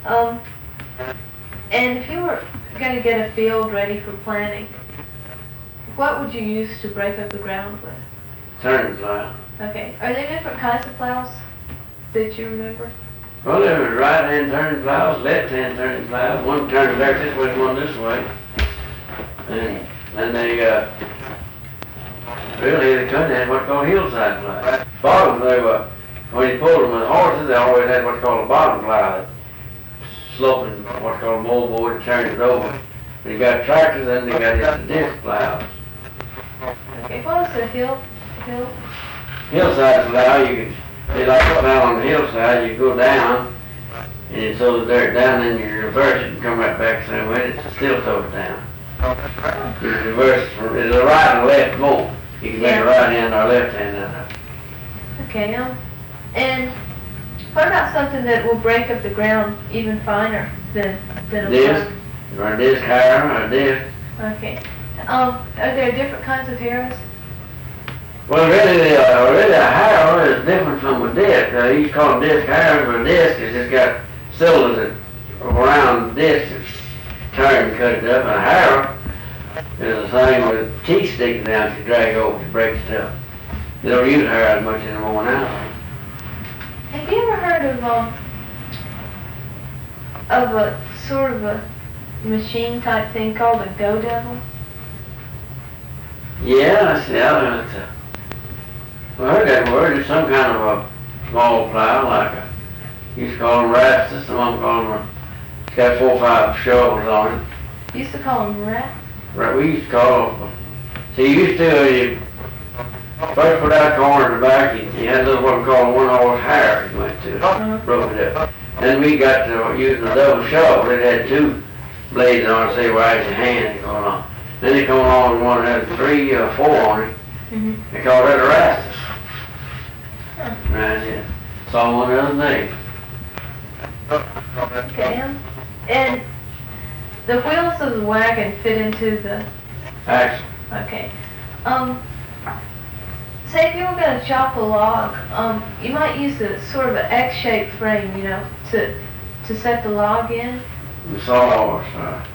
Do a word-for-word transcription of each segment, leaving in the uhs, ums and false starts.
Um, and if you were going to get a field ready for planting, what would you use to break up the ground with? Turning plow. Okay. Are there different kinds of plows that you remember? Well, there was right-hand turning plows, left-hand turning plows. One turned back this way, one this way. And then they, uh, really, they couldn't have what's called hillside plow. Bottoms, they were, when you pulled them with horses, they always had what's called a bottom plow. Sloping, what's called a moldboard, and turned it over. When you got tractors, then they got these disc plows. Okay, what was the hill, hill? Hillside plow, you could, they like a plow on the hillside, you go down, and you throw the dirt down, then you reverse it and come right back the same way, and it still throws it down. You reverse it from, it's a right and a left more. You can make a right hand or a left hand out of it. Okay, um, and what about something that will break up the ground even finer than, than a Disc, plow? or a disc harrow, or a disc. Okay. Um, are there different kinds of harrows? Well, really, the, uh, really a harrow is different from a disc. Uh, you call them disc harrows, but a disc has just got cylinders that around the disc that's turned and cut it up. And a harrow is the thing with teeth sticking down to drag over to break stuff. They don't use harrows much anymore now. Have you ever heard of um of a sort of a machine type thing called a Go Devil? Yeah, I see. I learned it. Well, I heard that word. It's some kind of a small plow, like a, you used to call them rafts. Some of them call them, a, it's got four or five shovels on it. You used to call them rafts? Right, we used to call them, see, you used to, you first put out corner in the back, you, you had a little one called a one horse harrow you went to, Uh-huh. broke it up. Then we got to using a double shovel. It had two blades on it, say, where your hand going on. Then they come along and one that had three or four on it. Mm-hmm. They called it a rastus. Huh. Right, yeah. Saw one the other day. Okay, um, and the wheels of the wagon fit into the, Axle. okay. Um, say if you were going to chop a log, um, you might use a sort of an X-shaped frame, you know, to to set the log in. The sawhorse, uh.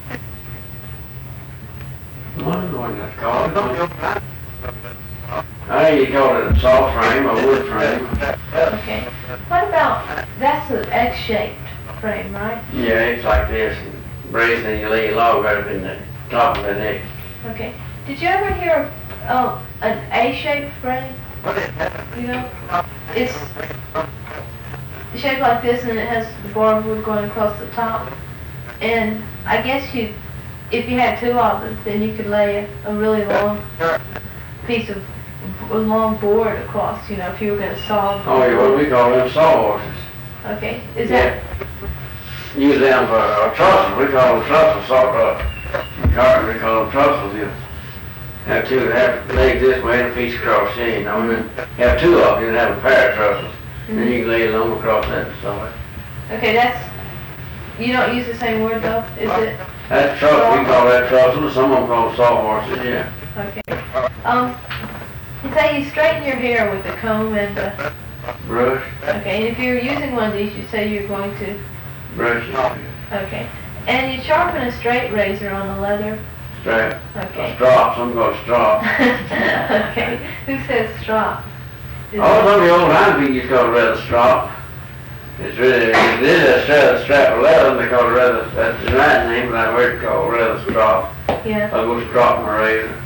I don't know what that's called. I think you call it a saw frame, a wood frame. Okay. What about, that's an X-shaped frame, right? Yeah, it's like this, and brace, and you lay your log right up in the top of the neck. Okay. Did you ever hear of uh, an A-shaped frame? You know, it's shaped like this, and it has the barbed wood going across the top. And I guess you, if you had two of them, then you could lay a, a really long piece of a long board across. You know, if you were going to saw. Oh, yeah, what we call them sawhorses. Okay. Is Yeah. that? Use them for uh, trussels. We call them trussels. Saw, uh, in carpentry, we call them trussels. You have two, have legs this way and a piece across here, you know, and then have two of them, and have a pair of trussels. Mm-hmm. Then you can lay them across that and saw it. Okay, that's. You don't use the same word though, is it? That's trussel. We call that trussel. Some of them call them sawhorses. Yeah. Okay. Um, you say you straighten your hair with a comb and a, Brush. okay, and if you're using one of these, you say you're going to, Brush it. okay. And you sharpen a straight razor on the leather, Strap. okay. Strop. Some call it strop. Okay, who says strop? Is Oh, it- some of the old time people used to call it rather strop. It's really, it is a strap, strap of leather, they call it rather, that's the right name, but I've heard it called rather strop. Yeah. I'll go strop my razor.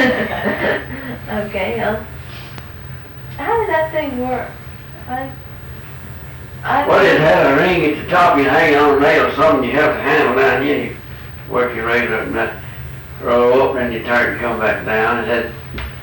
Okay, um, how did that thing work? I, I. Well, it had a ring at the top, you hang it on a nail, something you have to handle down here, you work your razor up and that roll up, and you turn and come back down. It had